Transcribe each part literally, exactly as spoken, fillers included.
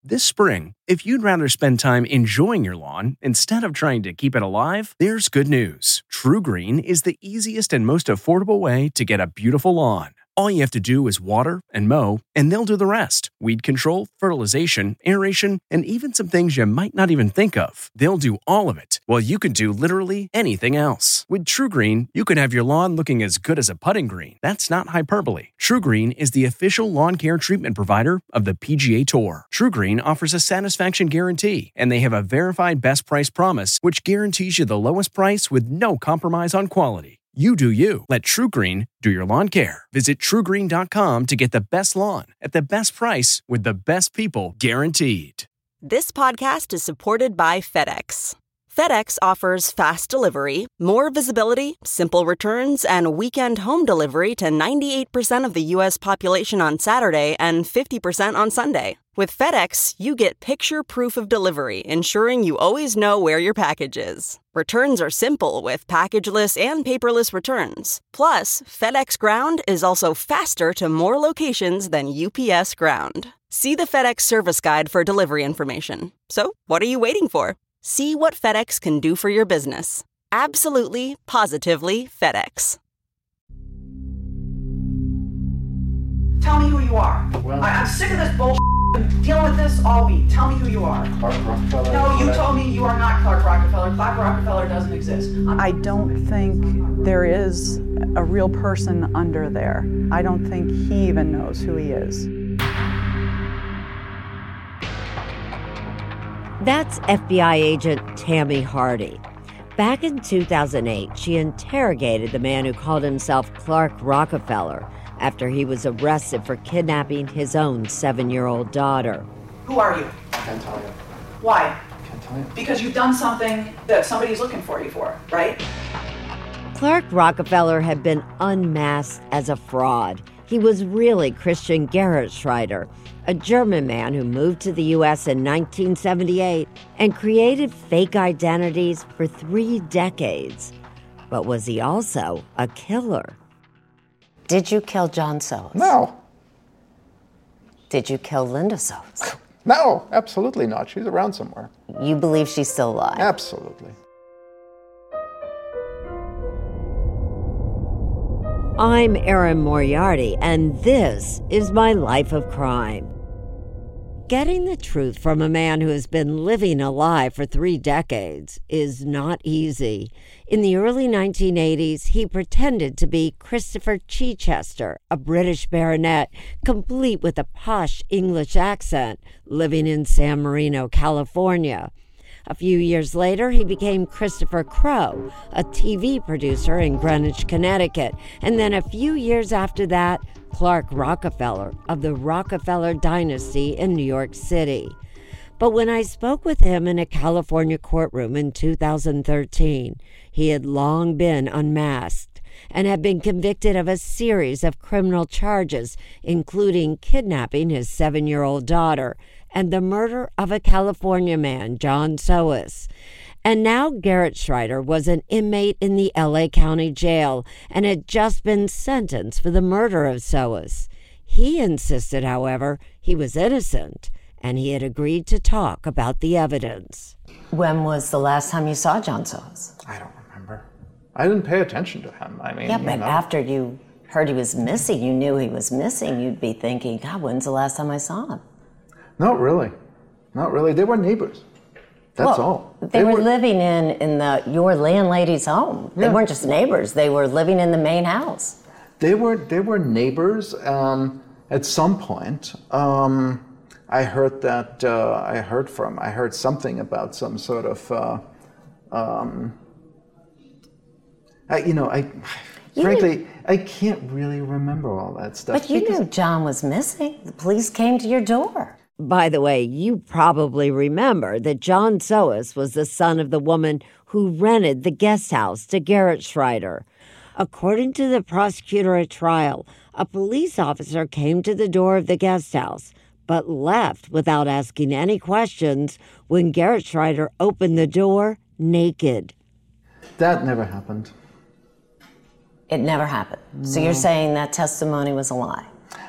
This spring, if you'd rather spend time enjoying your lawn instead of trying to keep it alive, there's good news. TruGreen is the easiest and most affordable way to get a beautiful lawn. All you have to do is water and mow, and they'll do the rest. Weed control, fertilization, aeration, and even some things you might not even think of. They'll do all of it, while you can do literally anything else. With TruGreen, you can have your lawn looking as good as a putting green. That's not hyperbole. TruGreen is the official lawn care treatment provider of the P G A Tour. TruGreen offers a satisfaction guarantee, and they have a verified best price promise, which guarantees you the lowest price with no compromise on quality. You do you. Let TruGreen do your lawn care. Visit True Green dot com to get the best lawn at the best price with the best people guaranteed. This podcast is supported by FedEx. FedEx offers fast delivery, more visibility, simple returns, and weekend home delivery to ninety-eight percent of the U S population on Saturday and fifty percent on Sunday. With FedEx, you get picture proof of delivery, ensuring you always know where your package is. Returns are simple with packageless and paperless returns. Plus, FedEx Ground is also faster to more locations than U P S Ground. See the FedEx service guide for delivery information. So, what are you waiting for? See what FedEx can do for your business. Absolutely, positively FedEx. Tell me who you are. Well, I, I'm sick of this bullshit. I've been dealing with this all week. Tell me who you are. Clark Rockefeller. No, you told me you are not Clark Rockefeller. Clark Rockefeller doesn't exist. I'm- I don't think there is a real person under there. I don't think he even knows who he is. That's F B I agent Tammy Hardy. Back in two thousand eight, she interrogated the man who called himself Clark Rockefeller after he was arrested for kidnapping his own seven-year-old daughter. Who are you? I can't tell you. Why? I can't tell you. Because you've done something that somebody's looking for you for, right? Clark Rockefeller had been unmasked as a fraud. He was really Christian Geretsreiter, a German man who moved to the U S in nineteen seventy-eight and created fake identities for three decades. But was he also a killer? Did you kill John Soos? No. Did you kill Linda Soos? No, absolutely not. She's around somewhere. You believe she's still alive? Absolutely. I'm Erin Moriarty, and this is My Life of Crime. Getting the truth from a man who has been living a lie for three decades is not easy. In the early nineteen eighties, he pretended to be Christopher Chichester, a British baronet, complete with a posh English accent, living in San Marino, California. A few years later, he became Christopher Crowe, a T V producer in Greenwich, Connecticut. And then a few years after that, Clark Rockefeller of the Rockefeller dynasty in New York City. But when I spoke with him in a California courtroom in two thousand thirteen, he had long been unmasked and had been convicted of a series of criminal charges, including kidnapping his seven-year-old daughter and the murder of a California man, John Soos. And now Geretsreiter was an inmate in the L A County Jail and had just been sentenced for the murder of Soos. He insisted, however, he was innocent, and he had agreed to talk about the evidence. When was the last time you saw John Soos? I don't remember. I didn't pay attention to him. I mean, Yeah, you but know. after you heard he was missing, you knew he was missing, you'd be thinking, God, when's the last time I saw him? Not really. Not really. They were neighbors. That's well, all. They, they were, were living in, in the your landlady's home. Yeah. They weren't just neighbors. They were living in the main house. They were they were neighbors. Um, at some point, um, I heard that uh, I heard from I heard something about some sort of uh, um, I, you know I you frankly knew, I can't really remember all that stuff. But you knew John was missing. The police came to your door. By the way, you probably remember that John Soos was the son of the woman who rented the guest house to Geretsreiter. According to the prosecutor at trial, a police officer came to the door of the guest house, but left without asking any questions when Geretsreiter opened the door naked. That never happened. It never happened. No. So you're saying that testimony was a lie?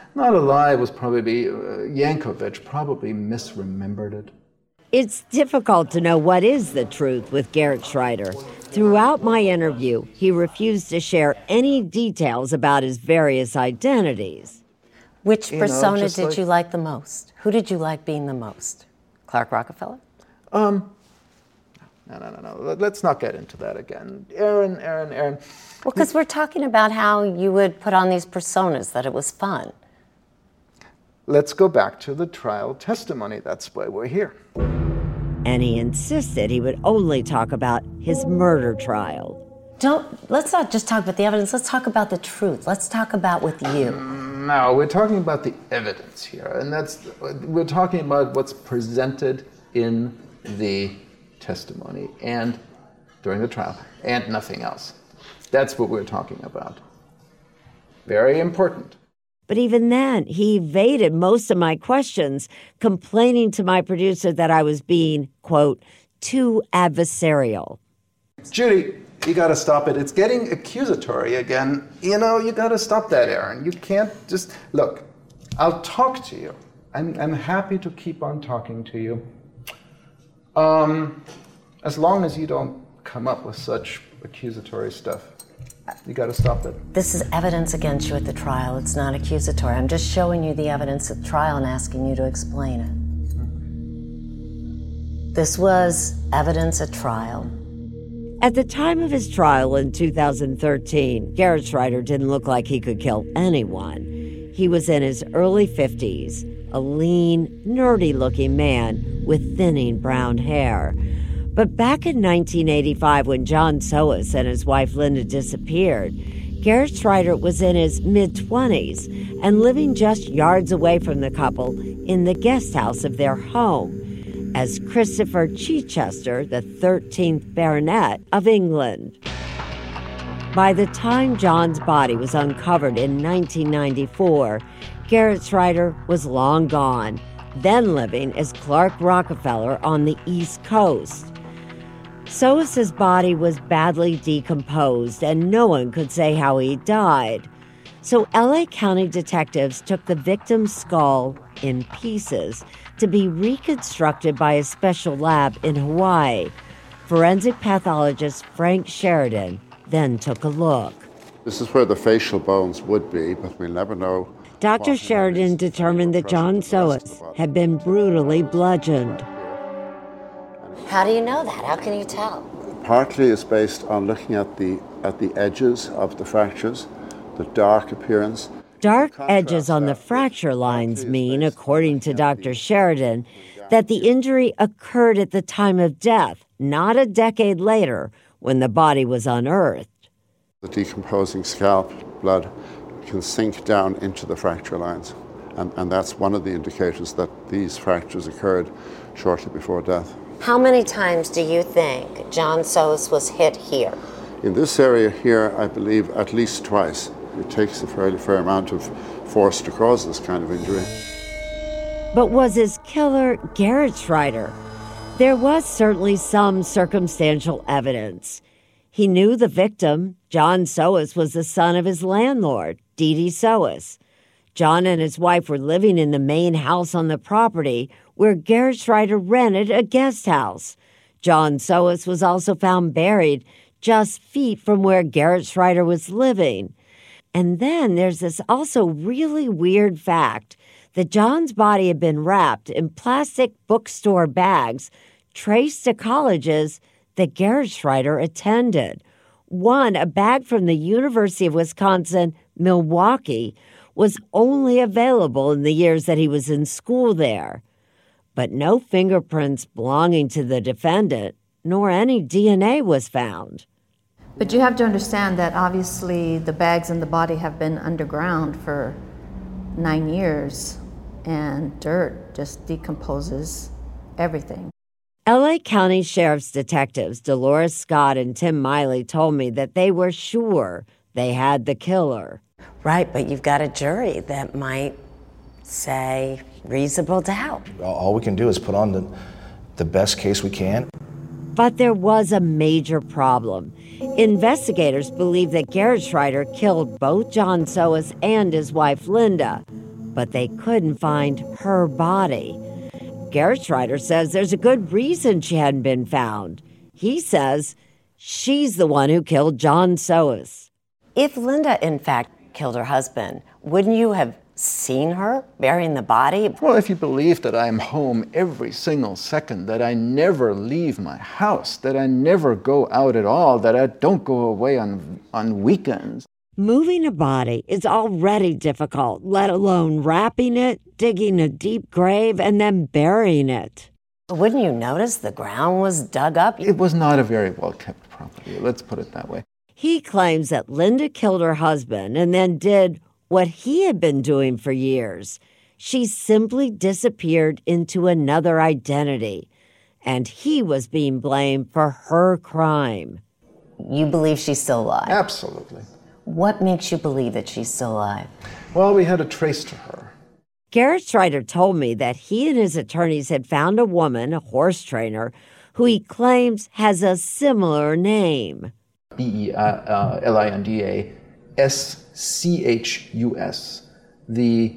Not a lie was probably, uh, Yankovic probably misremembered it. It's difficult to know what is the truth with Gerhard Schreider. Throughout my interview, he refused to share any details about his various identities. Which You know, persona just did like- you like the most? Who did you like being the most? Clark Rockefeller? Um, no, no, no, no. Let- Let's not get into that again. Aaron, Aaron, Aaron. Well, because we're talking about how you would put on these personas, that it was fun. Let's go back to the trial testimony. That's why we're here. And he insisted he would only talk about his murder trial. Don't, let's not just talk about the evidence, let's talk about the truth. Let's talk about with you. No, we're talking about the evidence here, and that's we're talking about what's presented in the testimony and during the trial, and nothing else. That's what we're talking about. Very important. But even then, he evaded most of my questions, complaining to my producer that I was being, quote, too adversarial. Judy, you got to stop it. It's getting accusatory again. You know, you got to stop that, Aaron. You can't just look. I'll talk to you. I'm I'm happy to keep on talking to you. Um, as long as you don't come up with such accusatory stuff. You got to stop it. This is evidence against you at the trial. It's not accusatory. I'm just showing you the evidence at the trial and asking you to explain it. This was evidence at trial. At the time of his trial in two thousand thirteen, Gerhard Schreider didn't look like he could kill anyone. He was in his early fifties, a lean, nerdy-looking man with thinning brown hair. But back in nineteen eighty-five, when John Soos and his wife Linda disappeared, Gerhard Schreider was in his mid-twenties and living just yards away from the couple in the guest house of their home as Christopher Chichester, the thirteenth Baronet of England. By the time John's body was uncovered in nineteen ninety-four, Gerhard Schreider was long gone, then living as Clark Rockefeller on the East Coast. Soos's body was badly decomposed, and no one could say how he died. So L A County detectives took the victim's skull in pieces to be reconstructed by a special lab in Hawaii. Forensic pathologist Frank Sheridan then took a look. This is where the facial bones would be, but we'll never know. Doctor Sheridan determined that John Soos had been brutally bludgeoned. How do you know that? How can you tell? Partly is based on looking at the at the edges of the fractures, the dark appearance. Dark edges on the fracture lines mean, according to Doctor Sheridan, that the injury occurred at the time of death, not a decade later when the body was unearthed. The decomposing scalp blood can sink down into the fracture lines, and, and that's one of the indicators that these fractures occurred shortly before death. How many times do you think John Soos was hit here? In this area here, I believe at least twice. It takes a fairly fair amount of force to cause this kind of injury. But was his killer Gerhard Schreider? There was certainly some circumstantial evidence. He knew the victim, John Soos, was the son of his landlord, Dee Dee Soos. John and his wife were living in the main house on the property where Gerhard Schreider rented a guest house. John Soos was also found buried just feet from where Gerhard Schreider was living. And then there's this also really weird fact that John's body had been wrapped in plastic bookstore bags traced to colleges that Gerhard Schreider attended. One, a bag from the University of Wisconsin, Milwaukee, was only available in the years that he was in school there. But no fingerprints belonging to the defendant, nor any D N A was found. But you have to understand that obviously the bags in the body have been underground for nine years, and dirt just decomposes everything. L A County Sheriff's detectives Dolores Scott and Tim Miley told me that they were sure they had the killer. Right, but you've got a jury that might say reasonable doubt. All we can do is put on the, the best case we can. But there was a major problem. Investigators believe that Gerhard Schreider killed both John Soos and his wife Linda. but they couldn't find her body. Gerrit Schreider says there's a good reason she hadn't been found. He says she's the one who killed John Soos. If Linda, in fact, killed her husband, wouldn't you have seen her burying the body? Well, if you believe that I'm home every single second, that I never leave my house, that I never go out at all, that I don't go away on, on weekends. Moving a body is already difficult, let alone wrapping it, digging a deep grave, and then burying it. Wouldn't you notice the ground was dug up? It was not a very well-kept property, let's put it that way. He claims that Linda killed her husband and then did what he had been doing for years. She simply disappeared into another identity, and he was being blamed for her crime. You believe she's still alive? Absolutely. What makes you believe that she's still alive? Well, we had a trace to her. Gerrit Schreider told me that he and his attorneys had found a woman, a horse trainer, who he claims has a similar name. B E L I N D A S C H U S. The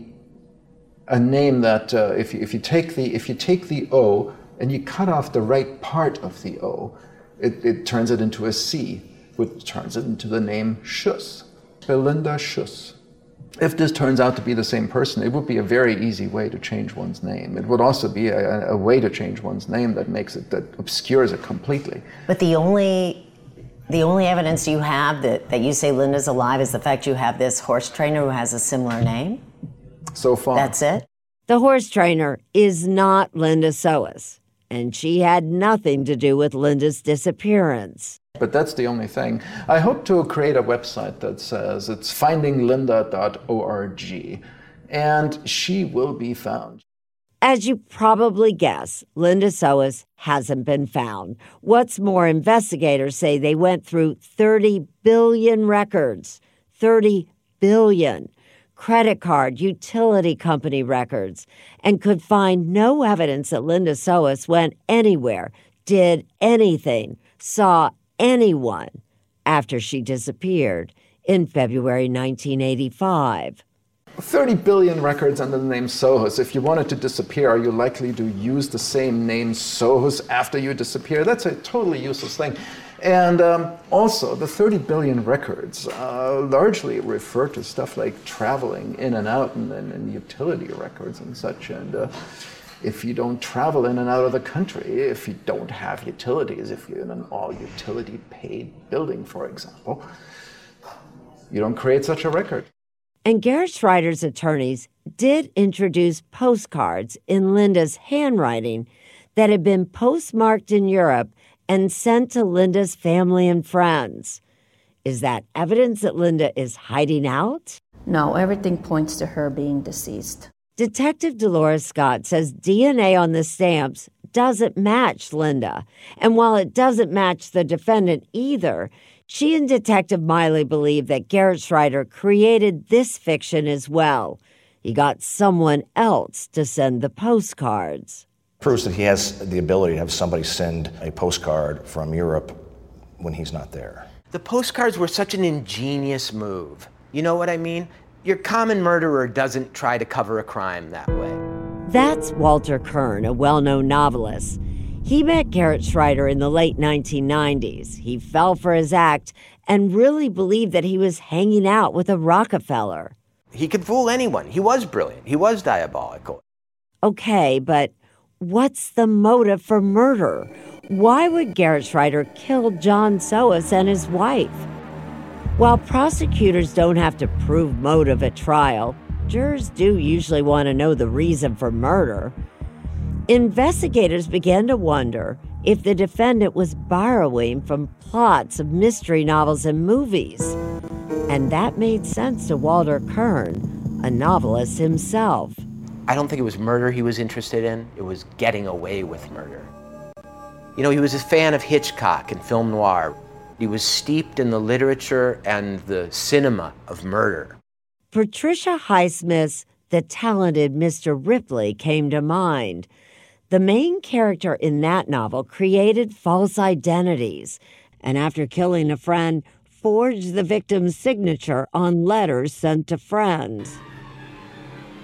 a name that uh, if you, if you take the if you take the O and you cut off the right part of the O, it, it turns it into a C, which turns it into the name Schuss, Belinda Schuss. If this turns out to be the same person, it would be a very easy way to change one's name. It would also be a, a way to change one's name that makes it that obscures it completely. But the only the only evidence you have that, that you say Linda's alive is the fact you have this horse trainer who has a similar name? So far. That's it? The horse trainer is not Linda Soos, and she had nothing to do with Linda's disappearance. But that's the only thing. I hope to create a website that says it's finding linda dot org, and she will be found. As you probably guess, Linda Soos hasn't been found. What's more, investigators say they went through thirty billion records. thirty billion. Credit card, utility company records, and could find no evidence that Linda Soos went anywhere, did anything, saw anyone after she disappeared in February nineteen eighty-five. thirty billion records under the name Soos. If you wanted to disappear, are you likely to use the same name Soos after you disappear? That's a totally useless thing. And um, also, the thirty billion records uh, largely refer to stuff like traveling in and out and, and, and utility records and such. And uh, if you don't travel in and out of the country, if you don't have utilities, if you're in an all-utility paid building, for example, you don't create such a record. And Gerrit Schreider's attorneys did introduce postcards in Linda's handwriting that had been postmarked in Europe and sent to Linda's family and friends. Is that evidence that Linda is hiding out? No, everything points to her being deceased. Detective Dolores Scott says D N A on the stamps doesn't match Linda. And while it doesn't match the defendant either, she and Detective Miley believe that Gerrit Schreider created this fiction as well. He got someone else to send the postcards. Proves that he has the ability to have somebody send a postcard from Europe when he's not there. The postcards were such an ingenious move. You know what I mean? Your common murderer doesn't try to cover a crime that way. That's Walter Kern, a well-known novelist. He met Gerrit Schreider in the late nineteen nineties. He fell for his act and really believed that he was hanging out with a Rockefeller. He could fool anyone. He was brilliant. He was diabolical. Okay, but what's the motive for murder? Why would Gerrit Schreider kill John Soos and his wife? While prosecutors don't have to prove motive at trial, jurors do usually want to know the reason for murder. Investigators began to wonder if the defendant was borrowing from plots of mystery novels and movies. And that made sense to Walter Kern, a novelist himself. I don't think it was murder he was interested in. It was getting away with murder. You know, he was a fan of Hitchcock and film noir. He was steeped in the literature and the cinema of murder. Patricia Highsmith's The Talented Mister Ripley came to mind. The main character in that novel created false identities, and after killing a friend, forged the victim's signature on letters sent to friends.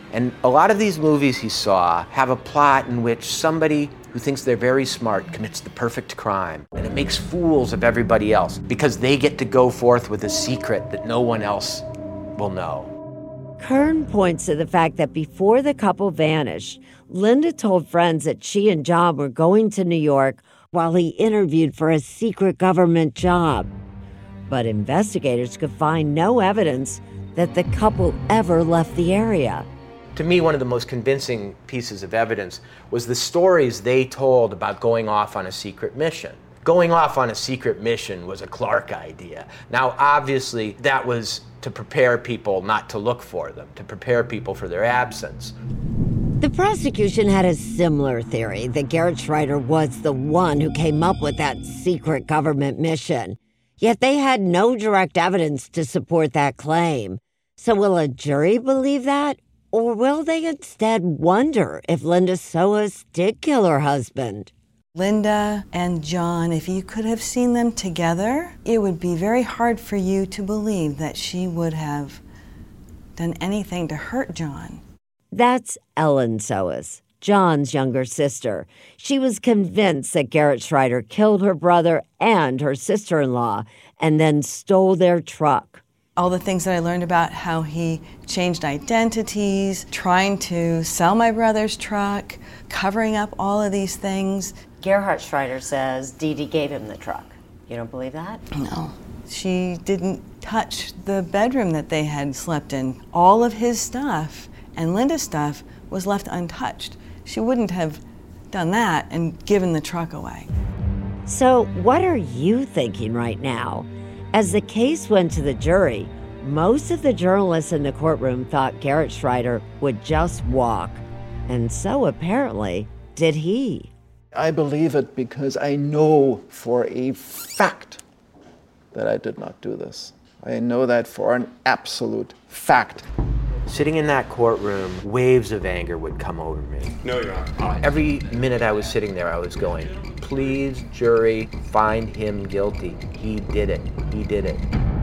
And a lot of these movies he saw have a plot in which somebody who thinks they're very smart commits the perfect crime, and it makes fools of everybody else because they get to go forth with a secret that no one else will know. Kern points to the fact that before the couple vanished, Linda told friends that she and John were going to New York while he interviewed for a secret government job. But investigators could find no evidence that the couple ever left the area. To me, one of the most convincing pieces of evidence was the stories they told about going off on a secret mission. Going off on a secret mission was a Clark idea. Now, obviously, that was to prepare people not to look for them, to prepare people for their absence. The prosecution had a similar theory that Garrett Schreider was the one who came up with that secret government mission. Yet they had no direct evidence to support that claim. So will a jury believe that? Or will they instead wonder if Linda Soas did kill her husband? Linda and John, if you could have seen them together, it would be very hard for you to believe that she would have done anything to hurt John. That's Ellen Soas, John's younger sister. She was convinced that Garrett Schreider killed her brother and her sister-in-law and then stole their truck. All the things that I learned about how he changed identities, trying to sell my brother's truck, covering up all of these things. Gerhard Schreider says Dee Dee gave him the truck. You don't believe that? No. She didn't touch the bedroom that they had slept in. All of his stuff and Linda's stuff was left untouched. She wouldn't have done that and given the truck away. So what are you thinking right now? As the case went to the jury, most of the journalists in the courtroom thought Garrett Schreider would just walk. And so apparently did he. I believe it because I know for a fact that I did not do this. I know that for an absolute fact. Sitting in that courtroom, waves of anger would come over me. No, Your Honor. Every minute I was sitting there, I was going, please, jury, find him guilty. He did it. He did it.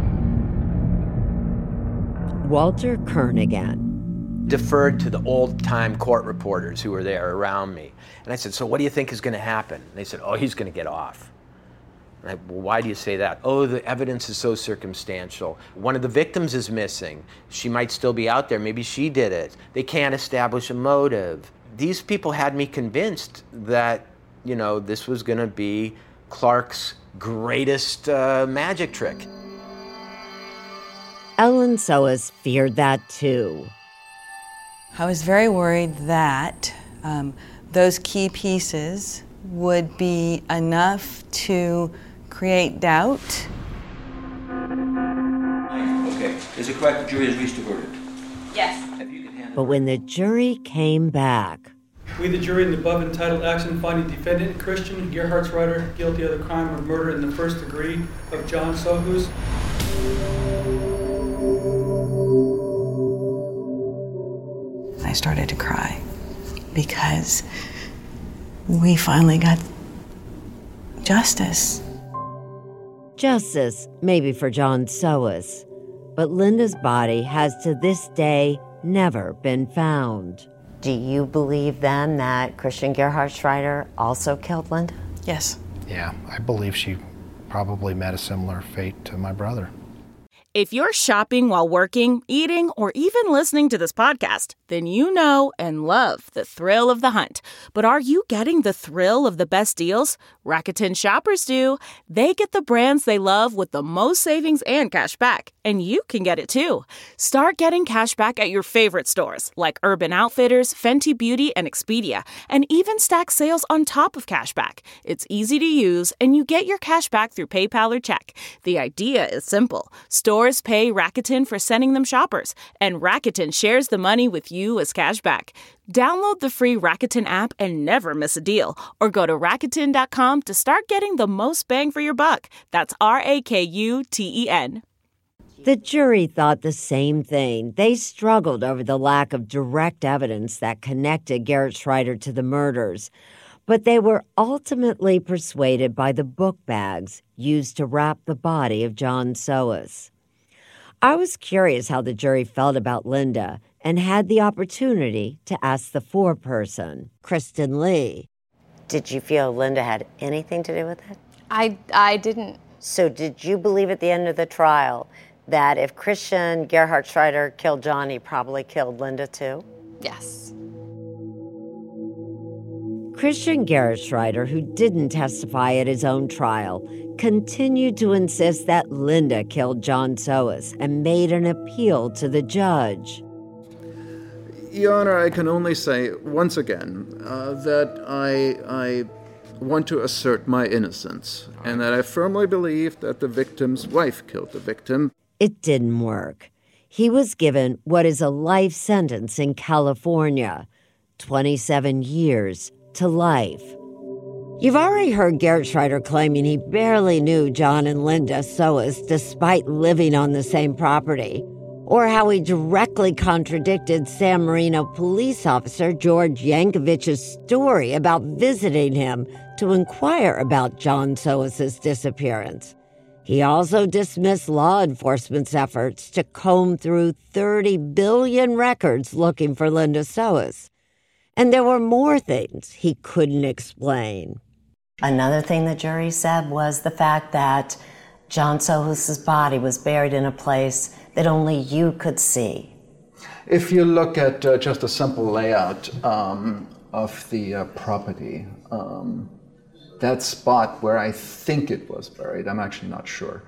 Walter Kern again. Deferred to the old-time court reporters who were there around me. And I said, so what do you think is going to happen? And they said, oh, he's going to get off. And I, well, why do you say that? Oh, the evidence is so circumstantial. One of the victims is missing. She might still be out there. Maybe she did it. They can't establish a motive. These people had me convinced that, you know, this was going to be Clark's greatest uh, magic trick. Ellen Soas feared that too. I was very worried that um, those key pieces would be enough to create doubt. Okay, is it correct the jury has reached a verdict? Yes. But when the jury came back, we, the jury, in the above entitled action finding defendant Christian Gerhard Schreider guilty of the crime of murder in the first degree of John Sohus. I started to cry because we finally got justice. Justice, maybe for John Soas, but Linda's body has to this day never been found. Do you believe then that Christian Gerhard Schreider also killed Linda? Yes. Yeah, I believe she probably met a similar fate to my brother. If you're shopping while working, eating, or even listening to this podcast, then you know and love the thrill of the hunt. But are you getting the thrill of the best deals? Rakuten shoppers do. They get the brands they love with the most savings and cash back. And you can get it too. Start getting cash back at your favorite stores like Urban Outfitters, Fenty Beauty, and Expedia, and even stack sales on top of cash back. It's easy to use, and you get your cash back through PayPal or check. The idea is simple. Stores pay Rakuten for sending them shoppers, and Rakuten shares the money with you as cash back. Download the free Rakuten app and never miss a deal, or go to Rakuten dot com to start getting the most bang for your buck. That's R A K U T E N. The jury thought the same thing. They struggled over the lack of direct evidence that connected Garrett Schreider to the murders, but they were ultimately persuaded by the book bags used to wrap the body of John Soas. I was curious how the jury felt about Linda and had the opportunity to ask the foreperson, Kristen Lee. Did you feel Linda had anything to do with it? I, I didn't. So did you believe at the end of the trial that if Christian Gerhard Schreider killed John, he probably killed Linda too? Yes. Christian Gerhard Schreider, who didn't testify at his own trial, continued to insist that Linda killed John Soos and made an appeal to the judge. Your Honor, I can only say once again uh, that I, I want to assert my innocence and that I firmly believe that the victim's wife killed the victim. It didn't work. He was given what is a life sentence in California, twenty-seven years to life. You've already heard Gerhard Schreider claiming he barely knew John and Linda Soos despite living on the same property, or how he directly contradicted San Marino police officer George Yankovic's story about visiting him to inquire about John Soos' disappearance. He also dismissed law enforcement's efforts to comb through thirty billion records looking for Linda Soos. And there were more things he couldn't explain. Another thing the jury said was the fact that John Soos' body was buried in a place that only you could see. If you look at uh, just a simple layout um, of the uh, property, um, that spot where I think it was buried, I'm actually not sure,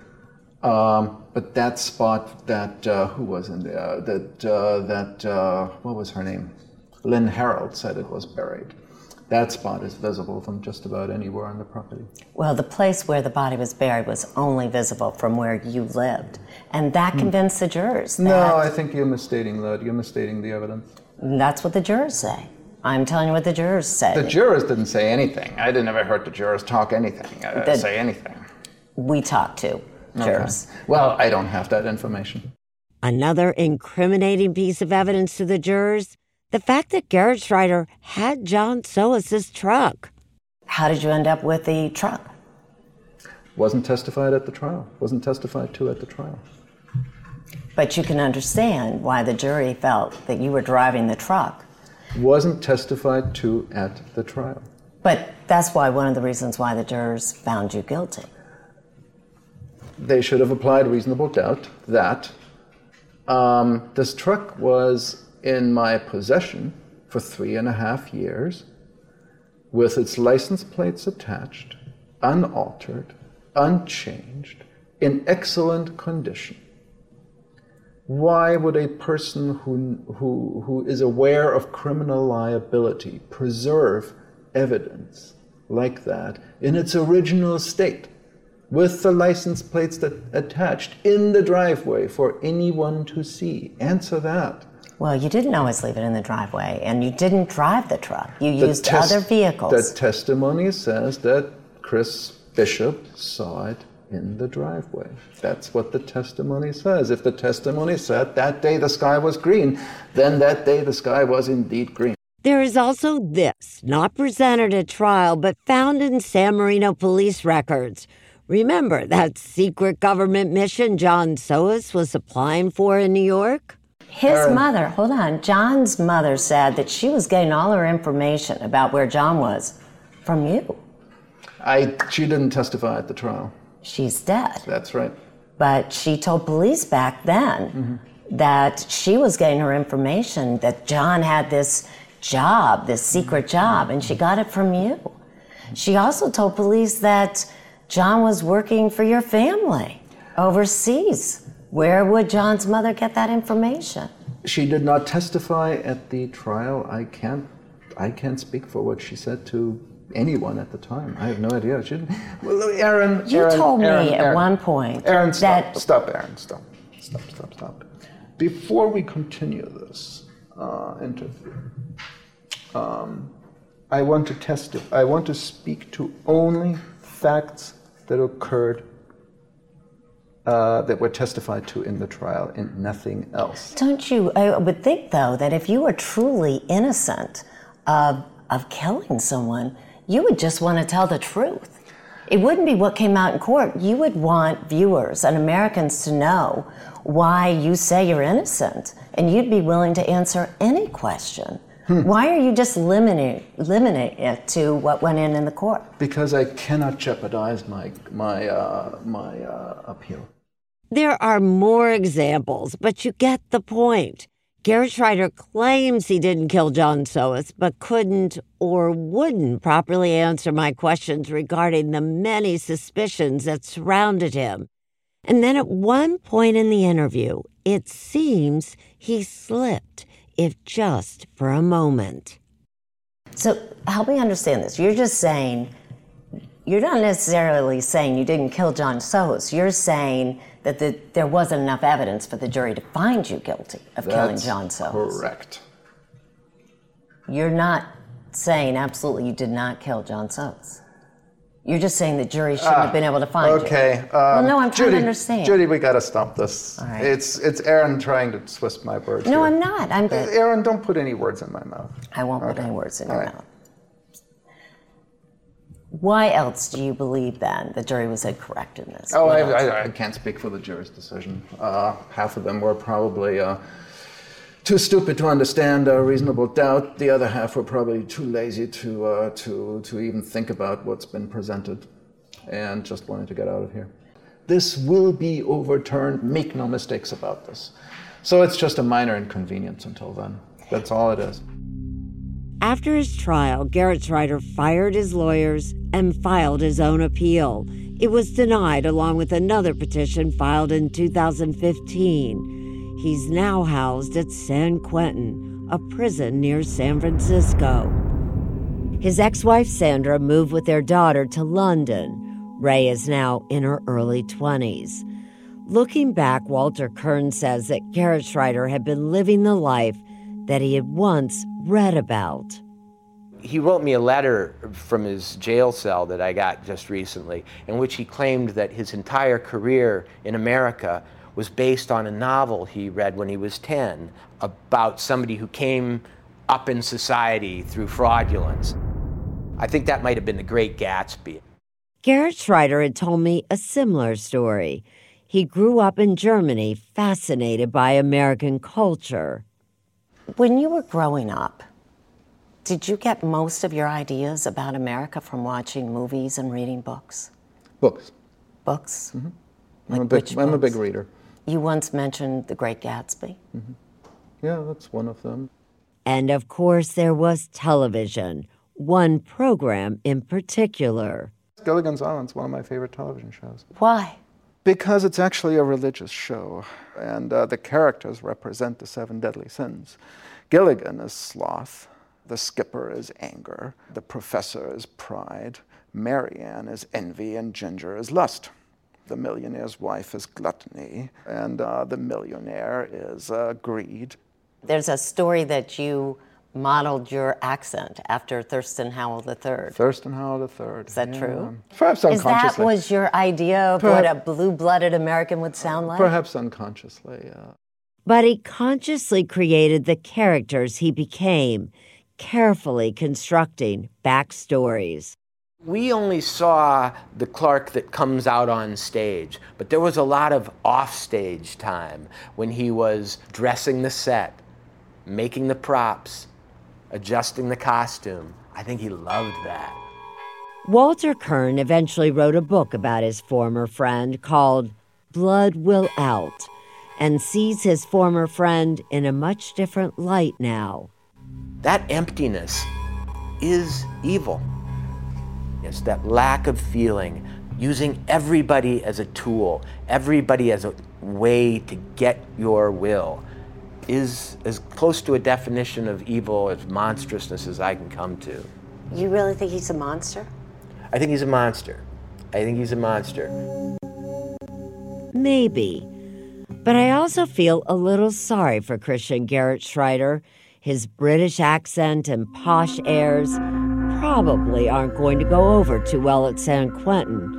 um, but that spot that, uh, who was in there, that, uh, that uh, what was her name? Lynn Harold said it was buried. That spot is visible from just about anywhere on the property. Well, the place where the body was buried was only visible from where you lived, and that Hmm. convinced the jurors that... No, I think you're misstating that. You're misstating the evidence. That's what the jurors say. I'm telling you what the jurors said. The jurors didn't say anything. I didn't ever heard the jurors talk anything, uh, The- say anything. We talked to jurors. Okay. Well, I don't have that information. Another incriminating piece of evidence to the jurors, the fact that Gerhard Schreider had John Soos' truck. How did you end up with the truck? Wasn't testified at the trial. Wasn't testified to at the trial. But you can understand why the jury felt that you were driving the truck. Wasn't testified to at the trial. But that's why one of the reasons why the jurors found you guilty. They should have applied reasonable doubt that um, this truck was in my possession for three and a half years with its license plates attached, unaltered, unchanged, in excellent condition. Why would a person who, who, who is aware of criminal liability preserve evidence like that in its original state with the license plates that attached in the driveway for anyone to see? Answer that. Well, you didn't always leave it in the driveway, and you didn't drive the truck. You The used tes- other vehicles. The testimony says that Chris Bishop saw it in the driveway. That's what the testimony says. If the testimony said that day the sky was green, then that day the sky was indeed green. There is also this, not presented at trial, but found in San Marino police records. Remember that secret government mission John Soos was applying for in New York? His Aaron. mother, hold on, John's mother said that she was getting all her information about where John was from you. I, she didn't testify at the trial. She's dead. That's right. But she told police back then Mm-hmm. that she was getting her information that John had this job, this secret job, and she got it from you. She also told police that John was working for your family overseas. Where would John's mother get that information? She did not testify at the trial. I can't, I can't speak for what she said to anyone at the time. I have no idea. She didn't. Well, Aaron, You Aaron, told me Aaron, at Aaron. one point Aaron, stop, that stop, Aaron, stop, stop, stop, stop. Before we continue this uh, interview, um, I want to testify. I want to speak to only facts that occurred, uh, that were testified to in the trial, and nothing else. Don't you, I would think though, that if you were truly innocent of, of killing someone, you would just want to tell the truth. It wouldn't be what came out in court. You would want viewers and Americans to know why you say you're innocent, and you'd be willing to answer any question. Hmm. Why are you just limiting, limiting it to what went in in the court? Because I cannot jeopardize my, my, uh, my uh, appeal. There are more examples, but you get the point. Gerhard Schreider claims he didn't kill John Soos, but couldn't or wouldn't properly answer my questions regarding the many suspicions that surrounded him. And then at one point in the interview, it seems he slipped, if just for a moment. So help me understand this. You're just saying, you're not necessarily saying you didn't kill John Soos. You're saying that the, there wasn't enough evidence for the jury to find you guilty of That's killing John Soos. Correct. You're not saying absolutely you did not kill John Soos. You're just saying the jury shouldn't Ah, have been able to find okay. you. Um, well, no, I'm trying Judy, to understand. Judy, we got to stop this. All right. It's it's Aaron trying to twist my words. No, here. I'm not. I'm good. Aaron, don't put any words in my mouth. I won't okay. put any words in All your right. mouth. Why else do you believe then the jury was incorrect in this? Oh, What I, else? I, I can't speak for the jury's decision. Uh, half of them were probably uh, too stupid to understand uh, reasonable doubt. The other half were probably too lazy to uh, to to even think about what's been presented, and just wanted to get out of here. This will be overturned. Make no mistakes about this. So it's just a minor inconvenience until then. That's all it is. After his trial, Gerhard Schreider fired his lawyers and filed his own appeal. It was denied along with another petition filed in two thousand fifteen. He's now housed at San Quentin, a prison near San Francisco. His ex-wife Sandra moved with their daughter to London. Ray is now in her early twenties. Looking back, Walter Kern says that Gerhard Schreider had been living the life that he had once read about. He wrote me a letter from his jail cell that I got just recently, in which he claimed that his entire career in America was based on a novel he read when he was ten about somebody who came up in society through fraudulence. I think that might have been The Great Gatsby. Gerhard Schreider had told me a similar story. He grew up in Germany, fascinated by American culture. When you were growing up, did you get most of your ideas about America from watching movies and reading books? Books. Books? Mm-hmm. Like I'm, a big, which I'm a books? big reader. You once mentioned The Great Gatsby. Mm-hmm. Yeah, that's one of them. And of course, there was television, one program in particular. Gilligan's Island's one of my favorite television shows. Why? Because it's actually a religious show, and uh, the characters represent the seven deadly sins. Gilligan is sloth, the skipper is anger, the professor is pride, Marianne is envy, and Ginger is lust. The millionaire's wife is gluttony, and uh, the millionaire is uh, greed. There's a story that you modeled your accent after Thurston Howell the Third. Thurston Howell the Third. Is that yeah. true? Perhaps Is unconsciously. that was your idea of Perhaps, what a blue-blooded American would sound like? Perhaps unconsciously, yeah. But he consciously created the characters he became, carefully constructing backstories. We only saw the Clark that comes out on stage, but there was a lot of off-stage time when he was dressing the set, making the props, adjusting the costume. I think he loved that. Walter Kern eventually wrote a book about his former friend called Blood Will Out, and sees his former friend in a much different light now. That emptiness is evil. It's that lack of feeling, using everybody as a tool, everybody as a way to get your will, is as close to a definition of evil, as monstrousness as I can come to. You really think he's a monster? I think he's a monster. I think he's a monster. Maybe. But I also feel a little sorry for Christian Gerhard Schreider. His British accent and posh airs probably aren't going to go over too well at San Quentin.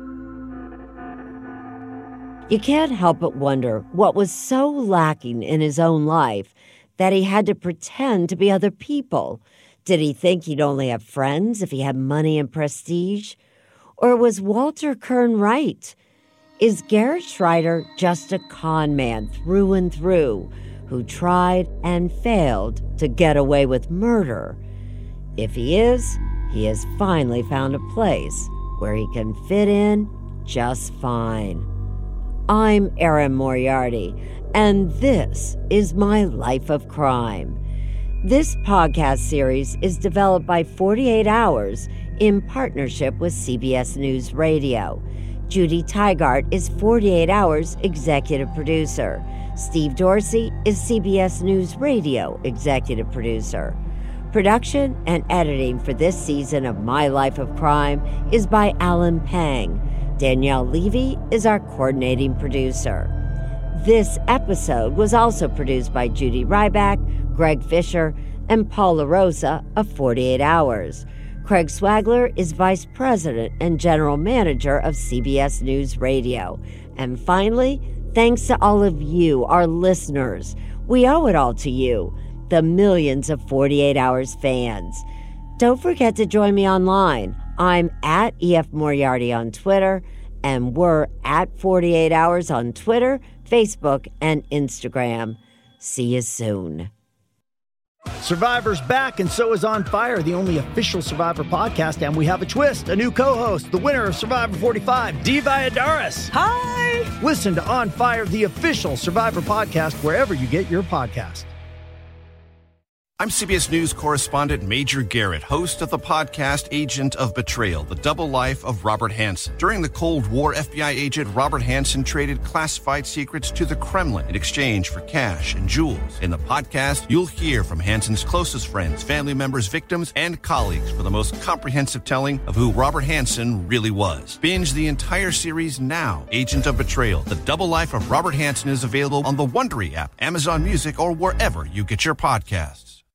You can't help but wonder what was so lacking in his own life that he had to pretend to be other people. Did he think he'd only have friends if he had money and prestige? Or was Walter Kern right? Is Garrett Schreider just a con man through and through who tried and failed to get away with murder? If he is, he has finally found a place where he can fit in just fine. I'm Erin Moriarty, and this is My Life of Crime. This podcast series is developed by forty-eight hours in partnership with C B S News Radio. Judy Tygart is forty-eight hours executive producer. Steve Dorsey is C B S News Radio executive producer. Production and editing for this season of My Life of Crime is by Alan Pang. Danielle Levy is our coordinating producer. This episode was also produced by Judy Ryback, Greg Fisher, and Paula Rosa of forty-eight hours. Craig Swagler is Vice President and General Manager of C B S News Radio. And finally, thanks to all of you, our listeners. We owe it all to you, the millions of forty-eight hours fans. Don't forget to join me online. I'm at E F Moriarty on Twitter, and we're at forty-eight hours on Twitter, Facebook, and Instagram. See you soon. Survivor's back, and so is On Fire, the only official Survivor podcast, and we have a twist, a new co-host, the winner of Survivor forty-five, Dee Valladares. Hi! Listen to On Fire, the official Survivor podcast, wherever you get your podcast. I'm C B S News correspondent Major Garrett, host of the podcast Agent of Betrayal, the double life of Robert Hanssen. During the Cold War, F B I agent Robert Hanssen traded classified secrets to the Kremlin in exchange for cash and jewels. In the podcast, you'll hear from Hanssen's closest friends, family members, victims, and colleagues for the most comprehensive telling of who Robert Hanssen really was. Binge the entire series now. Agent of Betrayal, the double life of Robert Hanssen is available on the Wondery app, Amazon Music, or wherever you get your podcasts.